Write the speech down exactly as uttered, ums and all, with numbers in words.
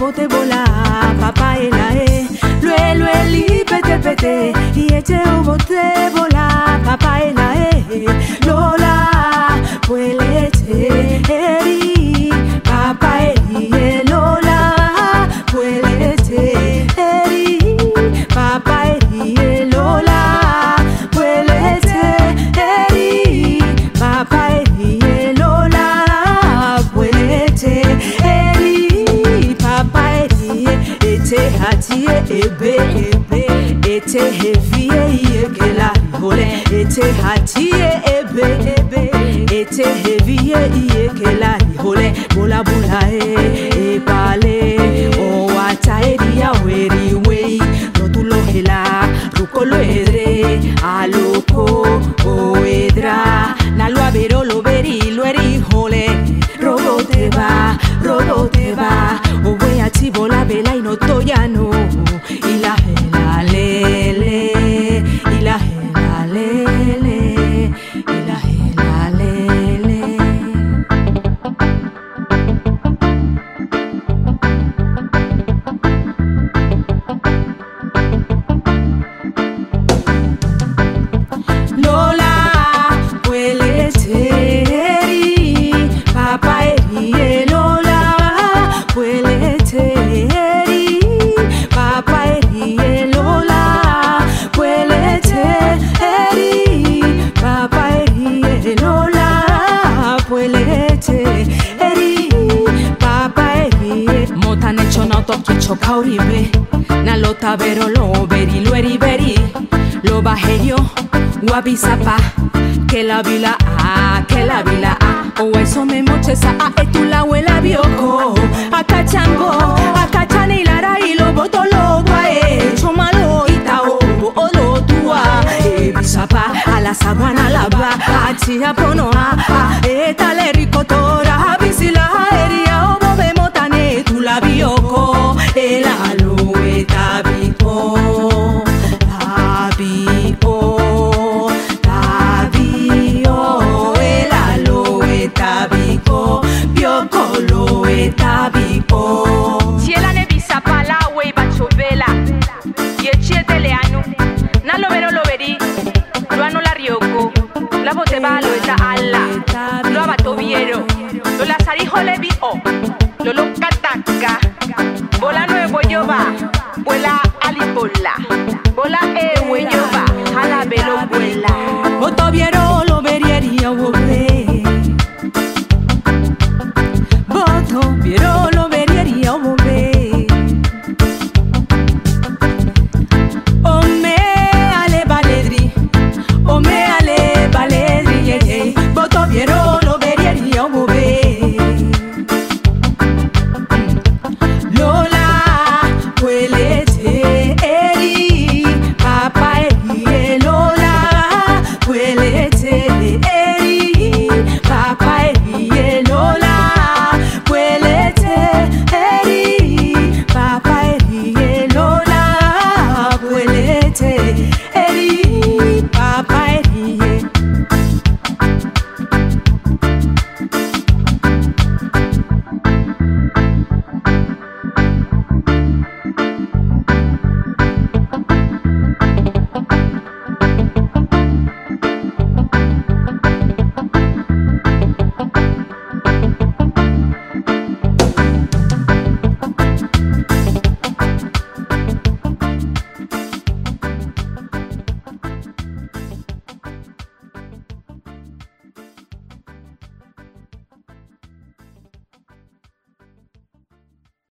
bote bola, papa et la e. Lue lue li pete pete, iete o bote bola, papa et la e. Lola, puelete eri, papa eri, Lola, puelete eri, papa eri, Lola, puelete eri, papa eri, Lola, puelete eri, papa eri, ete hatie ebe ebe, ete hevie iekela hole, ete hatie ebe ebe, ete hevie iekela hole, bola bola e e pale o ata eria weri wei, rotulo hela rukolo edre aloko o edra na lo avero lo veri lo eri hole, robote va robote va o voy a tibola vela y no toyano y la hela lele y la hela lele y la hela lele. Lola, puelete eri, papa eri, Lola, puelete eri, papa eri, Lola, puelete eri, papa eri, Lola, puelete eri, papa eri. Mota necho no toki choka uribe, na lota vero lo veri lo eri veri, lo bajerio wabisapa, que la vila a, que la vila a, o eso me mochesa a etula huela bioko, a cachango, a cachani lara y lo boto lo guae, chomalo itao, o lo tua, e bisapa, a la sabana la ba, a chia pono a, a etale ricotora, bisila eria o bobe motane, tu la bioko, el aloe tabico, tabico. Tabico. Si el ane bisa pala wey bacho vela, y echiete leanu, na lo vero lo veri, lo anu la rioko, la bote balo eta ala, lo abato viero, lo la sarijo le vi o, lo lo kataka, bola nuevo yo va, vuela alipola.